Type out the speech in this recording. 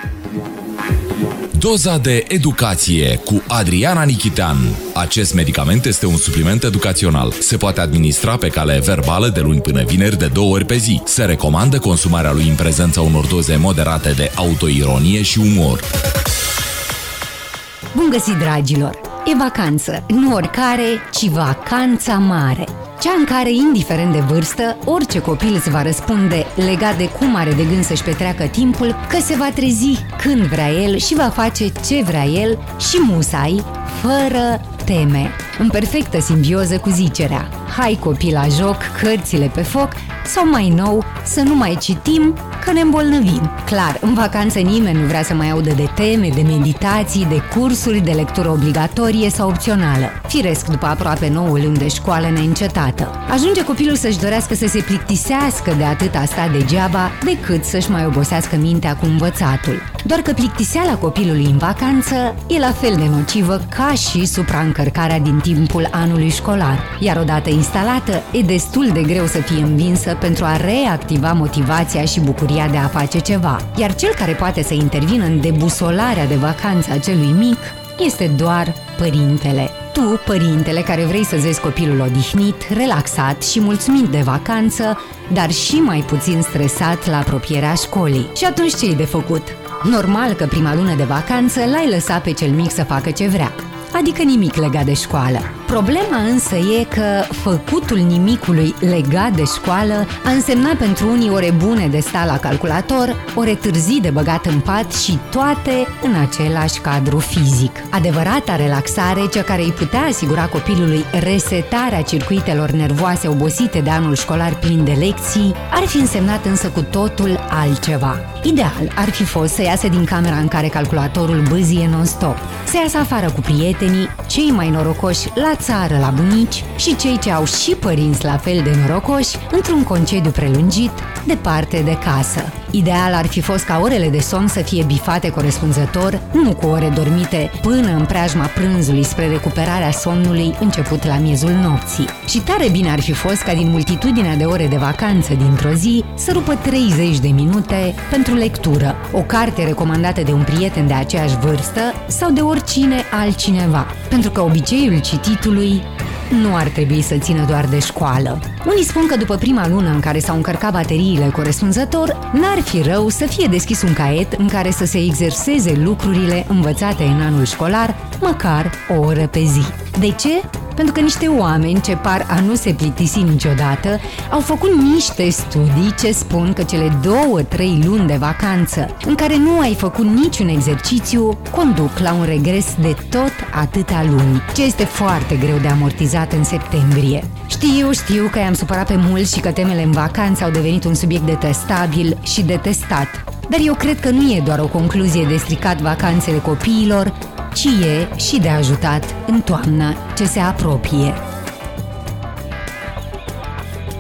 Doza de educație cu Adriana Nichitean. Acest medicament este un supliment educațional. Se poate administra pe cale verbală de luni până vineri de 2 ori pe zi. Se recomandă consumarea lui în prezența unor doze moderate de autoironie și umor. Bun găsit, dragilor! E vacanță, nu oricare, ci vacanța mare. Cea în care, indiferent de vârstă, orice copil îți va răspunde, legat de cum are de gând să-și petreacă timpul, că se va trezi când vrea el și va face ce vrea el și musai, fără teme, în perfectă simbioză cu zicerea: hai copii la joc, cărțile pe foc, sau mai nou, să nu mai citim, că ne îmbolnăvim. Clar, în vacanță nimeni nu vrea să mai audă de teme, de meditații, de cursuri, de lectură obligatorie sau opțională. Firesc, după aproape 9 luni de școală neîncetată. Ajunge copilul să-și dorească să se plictisească de atâta sta degeaba, decât să-și mai obosească mintea cu învățatul. Doar că plictiseala copilului în vacanță e la fel de nocivă ca și supraîncărcarea din timpul anului școlar. Iar odată instalată, e destul de greu să fie învinsă pentru a reactiva motivația și bucuria de a face ceva. Iar cel care poate să intervină în debusolarea de vacanță a celui mic este doar părintele. Tu, părintele care vrei să-ți vezi copilul odihnit, relaxat și mulțumit de vacanță, dar și mai puțin stresat la apropierea școlii. Și atunci ce-i de făcut? Normal că prima lună de vacanță l-ai lăsat pe cel mic să facă ce vrea, adică nimic legat de școală. Problema însă e că făcutul nimicului legat de școală a însemnat pentru unii ore bune de stat la calculator, ore târzii de băgat în pat și toate în același cadru fizic. Adevărata relaxare, cea care îi putea asigura copilului resetarea circuitelor nervoase obosite de anul școlar plin de lecții, ar fi însemnat însă cu totul altceva. Ideal ar fi fost să iasă din camera în care calculatorul bâzie non-stop, să iasă afară cu prietenii, cei mai norocoși la țară la bunici și cei ce au și părinți la fel de norocoși, într-un concediu prelungit, departe de casă. Ideal ar fi fost ca orele de somn să fie bifate corespunzător, nu cu ore dormite până în preajma prânzului spre recuperarea somnului început la miezul nopții. Și tare bine ar fi fost ca din multitudinea de ore de vacanță dintr-o zi să rupă 30 de minute pentru lectură, o carte recomandată de un prieten de aceeași vârstă sau de oricine altcineva, pentru că obiceiul cititului nu ar trebui să țină doar de școală. Unii spun că după prima lună în care s-au încărcat bateriile corespunzător, n-ar fi rău să fie deschis un caiet în care să se exerseze lucrurile învățate în anul școlar, măcar o oră pe zi. De ce? Pentru că niște oameni ce par a nu se plictisi niciodată au făcut niște studii ce spun că cele 2-3 luni de vacanță în care nu ai făcut niciun exercițiu conduc la un regres de tot atâtea luni, ce este foarte greu de amortizat în septembrie. Știu că i-am supărat pe mulți și că temele în vacanță au devenit un subiect detestabil și detestat, dar eu cred că nu e doar o concluzie de stricat vacanțele copiilor, ci e și de ajutat în toamna ce se apropie.